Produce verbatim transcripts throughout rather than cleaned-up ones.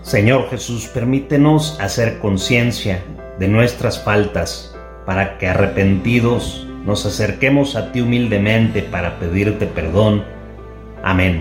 Señor Jesús, permítenos hacer conciencia de nuestras faltas para que arrepentidos nos acerquemos a ti humildemente para pedirte perdón. Amén.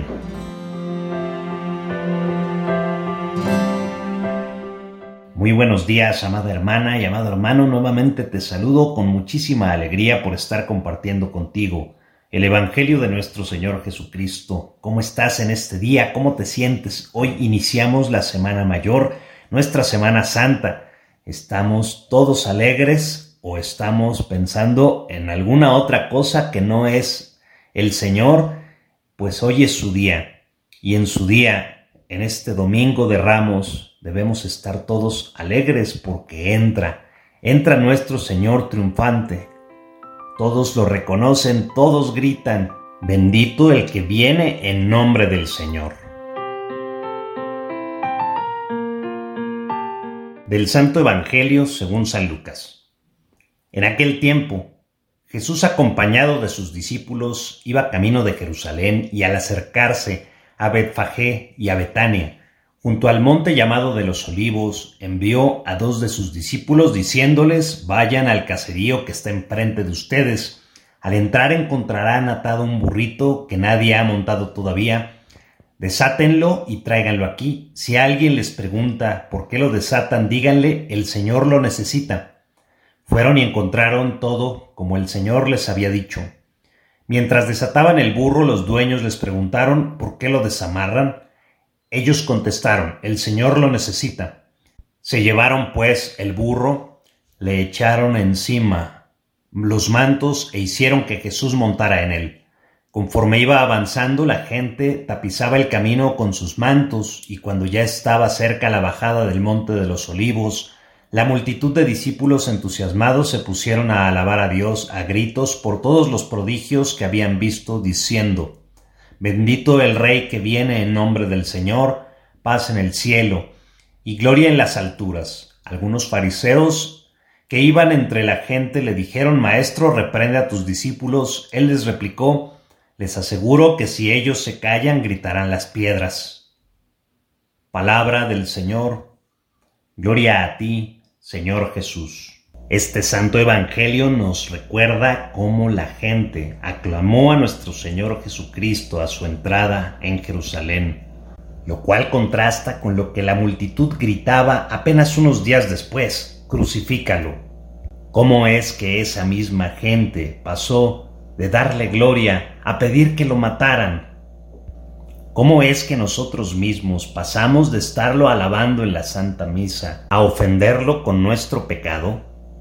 Muy buenos días, amada hermana y amado hermano. Nuevamente te saludo con muchísima alegría por estar compartiendo contigo el Evangelio de nuestro Señor Jesucristo. ¿Cómo estás en este día? ¿Cómo te sientes? Hoy iniciamos la Semana Mayor, nuestra Semana Santa. ¿Estamos todos alegres o estamos pensando en alguna otra cosa que no es el Señor? Pues hoy es su día, y en su día, en este Domingo de Ramos, debemos estar todos alegres porque entra, entra nuestro Señor triunfante. Todos lo reconocen, todos gritan, bendito el que viene en nombre del Señor. Del Santo Evangelio según San Lucas. En aquel tiempo, Jesús, acompañado de sus discípulos, iba camino de Jerusalén, y al acercarse a Betfagé y a Betania, junto al monte llamado de los Olivos, envió a dos de sus discípulos diciéndoles: vayan al caserío que está enfrente de ustedes. Al entrar encontrarán atado un burrito que nadie ha montado todavía. Desátenlo y tráiganlo aquí. Si alguien les pregunta por qué lo desatan, díganle: el Señor lo necesita. Fueron y encontraron todo como el Señor les había dicho. Mientras desataban el burro, los dueños les preguntaron: ¿por qué lo desamarran? Ellos contestaron: el Señor lo necesita. Se llevaron pues el burro, le echaron encima los mantos e hicieron que Jesús montara en él. Conforme iba avanzando, la gente tapizaba el camino con sus mantos, y cuando ya estaba cerca la bajada del monte de los Olivos, la multitud de discípulos entusiasmados se pusieron a alabar a Dios a gritos por todos los prodigios que habían visto, diciendo: bendito el Rey que viene en nombre del Señor, paz en el cielo y gloria en las alturas. Algunos fariseos que iban entre la gente le dijeron: Maestro, reprende a tus discípulos. Él les replicó: les aseguro que si ellos se callan, gritarán las piedras. Palabra del Señor. Gloria a ti, Señor Jesús. Este santo evangelio nos recuerda cómo la gente aclamó a nuestro Señor Jesucristo a su entrada en Jerusalén, lo cual contrasta con lo que la multitud gritaba apenas unos días después: crucifícalo. ¿Cómo es que esa misma gente pasó de darle gloria a pedir que lo mataran? ¿Cómo es que nosotros mismos pasamos de estarlo alabando en la Santa Misa a ofenderlo con nuestro pecado?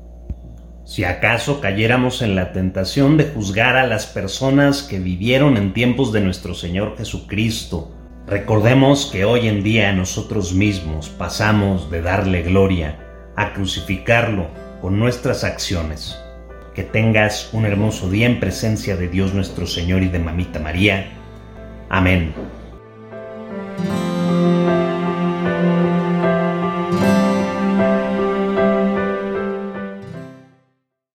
Si acaso cayéramos en la tentación de juzgar a las personas que vivieron en tiempos de nuestro Señor Jesucristo, recordemos que hoy en día nosotros mismos pasamos de darle gloria a crucificarlo con nuestras acciones. Que tengas un hermoso día en presencia de Dios nuestro Señor y de Mamita María. Amén.